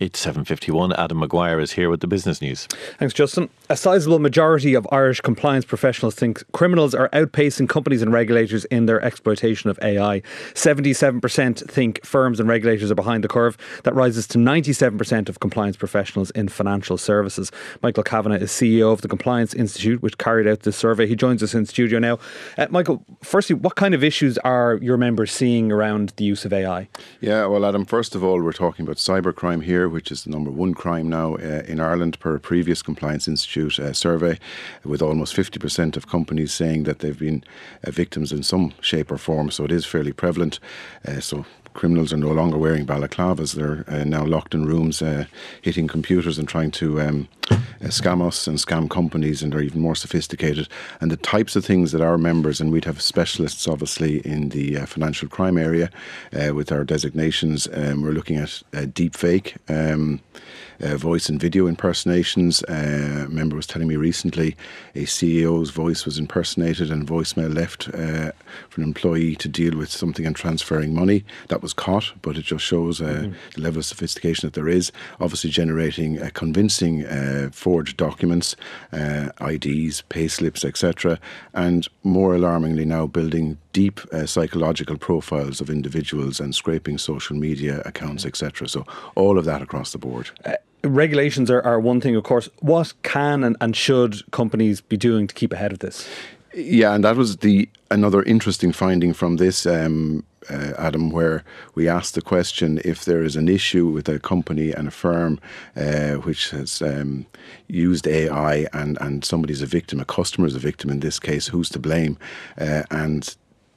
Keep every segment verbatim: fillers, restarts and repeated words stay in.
It's seven fifty-one. Adam Maguire is here with the business news. Thanks, Justin. A sizable majority of Irish compliance professionals think criminals are outpacing companies and regulators in their exploitation of A I. seventy-seven percent think firms and regulators are behind the curve. That rises to ninety-seven percent of compliance professionals in financial services. Michael Kavanagh is C E O of the Compliance Institute, which carried out this survey. He joins us in studio now. Uh, Michael, firstly, what kind of issues are your members seeing around the use of A I? Yeah, well, Adam, first of all, we're talking about cybercrime here, which is the number one crime now uh, in Ireland per a previous Compliance Institute uh, survey, with almost fifty percent of companies saying that they've been uh, victims in some shape or form. So it is fairly prevalent. Uh, so criminals are no longer wearing balaclavas. They're uh, now locked in rooms, uh, hitting computers and trying to um, uh, scam us and scam companies, and they're even more sophisticated. And the types of things that our members, and we'd have specialists obviously in the uh, financial crime area uh, with our designations, um, we're looking at uh, deep fake, um, uh, voice and video impersonations. Uh, a member was telling me recently a C E O's voice was impersonated and voicemail left uh, for an employee to deal with something and transferring money. That was caught, but it just shows uh, mm-hmm. the level of sophistication that there is. Obviously generating uh, convincing uh, forged documents, uh, I Ds, pay slips, et cetera. And more alarmingly now, building deep uh, psychological profiles of individuals and scraping social media accounts, et cetera. So all of that across the board. Uh, regulations are, are one thing, of course. What can and, and should companies be doing to keep ahead of this? Yeah, and that was the another interesting finding from this, um, uh, Adam, where we asked the question, if there is an issue with a company and a firm uh, which has um, used A I and, and somebody's a victim, a customer is a victim in this case, who's to blame? Uh, and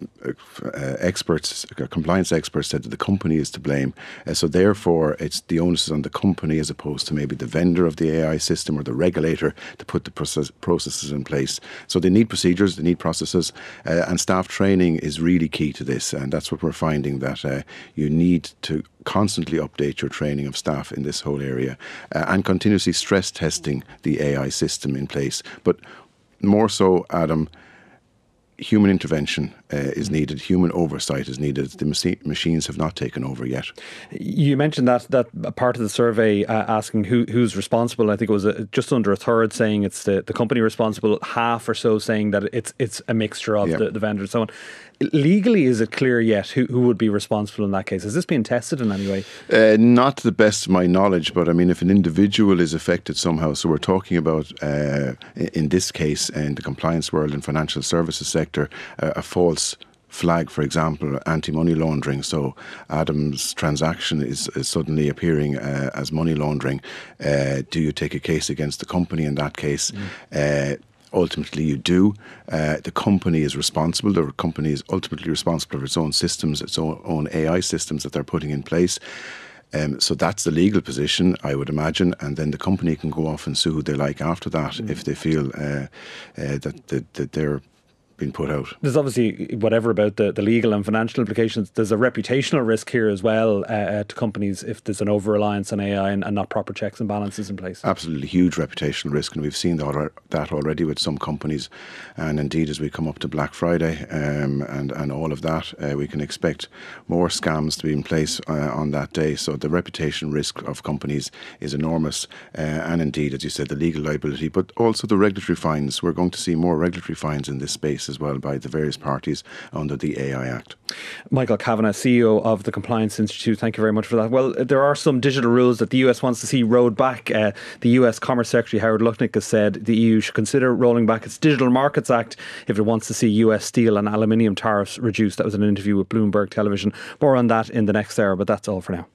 Uh, experts, uh, compliance experts said that the company is to blame. Uh, so therefore, it's the onus is on the company as opposed to maybe the vendor of the A I system or the regulator to put the process, processes in place. So they need procedures, they need processes, uh, and staff training is really key to this. And that's what we're finding, that uh, you need to constantly update your training of staff in this whole area uh, and continuously stress testing the A I system in place. But more so, Adam, human intervention uh, is needed, human oversight is needed. The machi- machines have not taken over yet. You mentioned that that part of the survey uh, asking who who's responsible. I think it was a, just under a third saying it's the, the company responsible, half or so saying that it's it's a mixture of yeah. the, the vendor and so on. Legally, is it clear yet who, who would be responsible in that case? Has this been tested in any way? Uh, not to the best of my knowledge, but I mean, if an individual is affected somehow, so we're talking about, uh, in this case, in the compliance world and financial services sector, uh, a false flag, for example, anti-money laundering. So Adam's transaction is, is suddenly appearing uh, as money laundering. Uh, do you take a case against the company in that case? Mm. Uh, Ultimately, you do. Uh, the company is responsible. The company is ultimately responsible for its own systems, its own, own A I systems that they're putting in place. Um, so that's the legal position, I would imagine, and then the company can go off and sue who they like after that mm. if they feel uh, uh, that, that, that they're been put out. There's obviously, whatever about the, the legal and financial implications, there's a reputational risk here as well uh, uh, to companies if there's an over-reliance on A I and, and not proper checks and balances in place. Absolutely huge reputational risk, and we've seen that, that already with some companies. And indeed, as we come up to Black Friday um, and, and all of that, uh, we can expect more scams to be in place uh, on that day. So the reputation risk of companies is enormous. Uh, and indeed, as you said, the legal liability, but also the regulatory fines. We're going to see more regulatory fines in this space as well by the various parties under the A I Act. Michael Kavanagh, C E O of the Compliance Institute, thank you very much for that. Well, there are some digital rules that the U S wants to see rolled back. Uh, the U S Commerce Secretary Howard Lutnick has said the E U should consider rolling back its Digital Markets Act if it wants to see U S steel and aluminium tariffs reduced. That was an interview with Bloomberg Television. More on that in the next hour, but that's all for now.